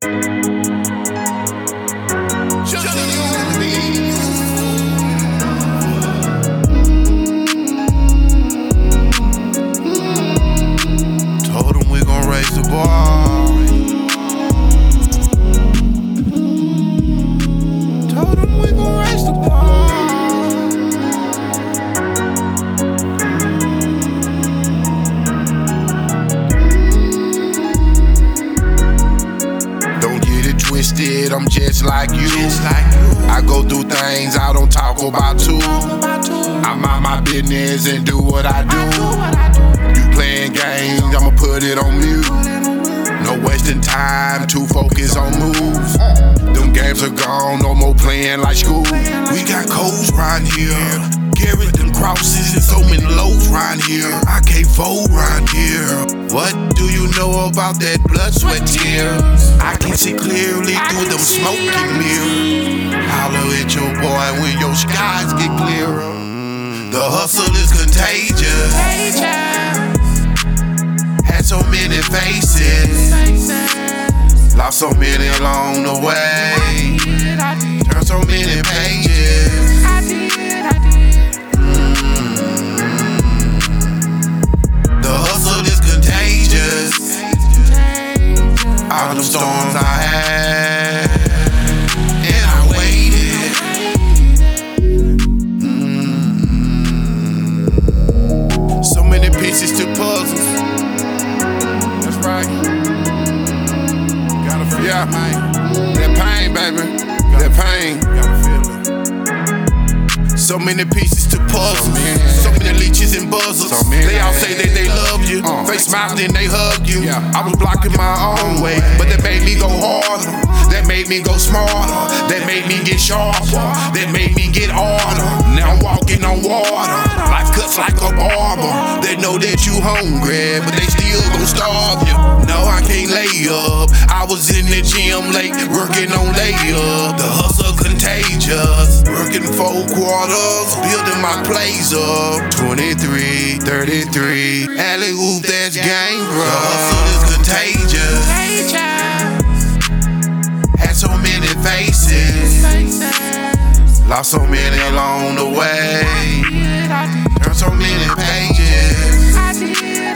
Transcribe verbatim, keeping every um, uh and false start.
Told him we gon' raise the bar. Told him we gon' raise the bar. Don't get it twisted, I'm just like you. Just like you. I go through things I don't talk about too. I mind my business and do what I do. You playing games, I'ma put it on mute. No wasting time, too focused on moves. Them games are gone, no more playing like school. We got codes round here, carried them crosses and so many lows round here. I can't fold round here. What do you know about that blood, sweat, tears? I can see clearly through them smoking mirrors. Holler at your boy when your skies get clearer. The hustle is contagious. Had so many faces, lost so many along the way, turned so many pages. Mm. The hustle is contagious. All the storms I had, and I waited. Mm. So many pieces to puzzles. That's right. Gotta feel yeah. It, man. That pain, baby. That pain. Gotta feel it. So many pieces to puzzle. So many leeches and buzzers. So they all say that they love you. Uh, they smile, then they hug you. Yeah. I was blocking my own way, but that made me go harder. That made me go smarter. That made me get sharper. That made me get harder. Now I'm walking on water. Life cuts like a barber. They know that you hungry, but they still gon' starve you. No, I can't lay up. I was in the gym late, working on layup. The hustle contagious. Working four quarters, building my plays up. twenty-three, thirty-three, alley-oop, that's game, bro. The hustle is contagious. Had so many faces, lost so many along the way, turned so many pages.